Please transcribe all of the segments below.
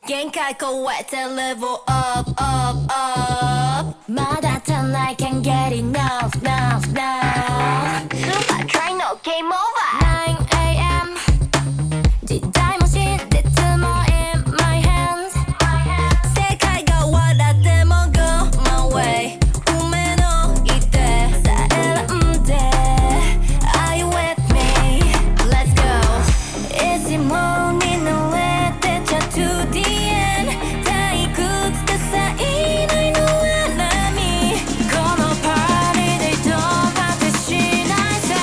限界超えて level up, up, up まだ足んない can't get enough, enough, enough Super try no game over 9am 時代も真実も in my hands 世界が笑っても go my way 夢の一手さえ選んで Are you with me? Let's go いつもに乗れてちゃ to the end 退屈でさいないのは波このパーティーでドンパってしないせ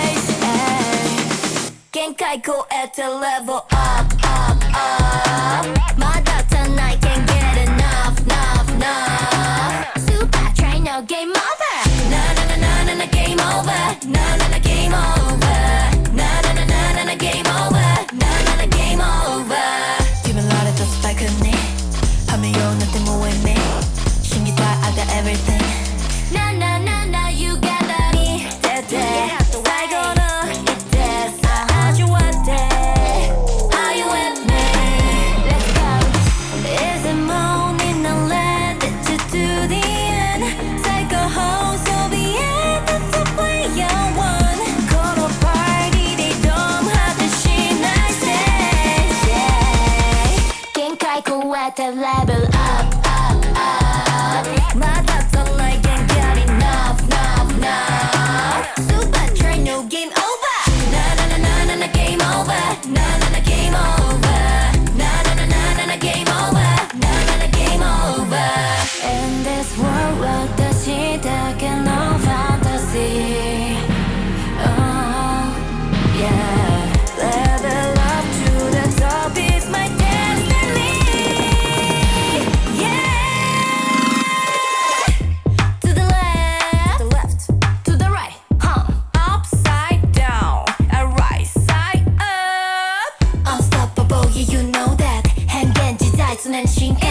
い限界超えて level up, up, up まだ足んない can't get enough, enough, enough Super try no game over なななななな game over ななな game over なななななな game over ななな game over 決められたスパイクにはめようなんてもう in me 信じたい I got everything なななな you got me 出て最後の一手さあ味わって Are you with me? Let's go いつもに慣れて to the end 最高峰そびえ立つ player one このパーティーでドン果てしないせい限界超えて level up, up, up まだ足んない can't get enough, enough, enough Super try no game over なななななな game over ななな game over なななななな game over ななな game over In this world 私だけの fantasy Oh yeah Level up to the top is my destiny Yeah To the left, to the right, upside down, and right side up Unstoppable, yeah you know that 変幻自在常に進化